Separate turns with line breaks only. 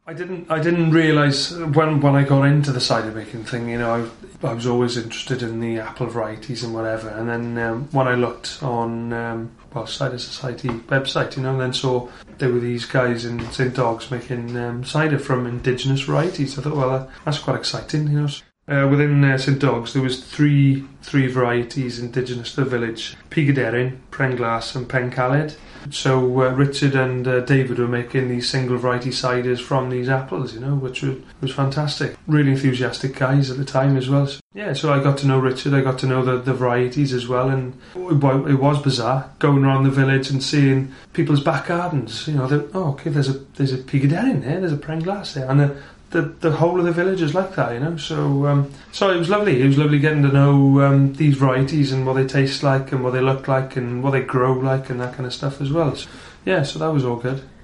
I didn't realise when I got into the cider making thing, you know, I was always interested in the apple varieties and whatever. And then when I looked on Cider Society website, you know, and then saw there were these guys in St Dogs making cider from indigenous varieties. I thought, well, that's quite exciting, you know. Within St Dogs, there was three varieties indigenous to the village: Pigaderin, Prenglas, and Pencaled. So Richard and David were making these single variety ciders from these apples, you know, which was fantastic. Really enthusiastic guys at the time as well. So I got to know Richard, I got to know the varieties as well, and it was bizarre going around the village and seeing people's back gardens. You know, there's a Pigaderin there, there's a Prenglas there, and the whole of the village is like that, you know. So it was lovely. It was lovely getting to know these varieties and what they taste like and what they look like and what they grow like and that kind of stuff as well. So that was all good.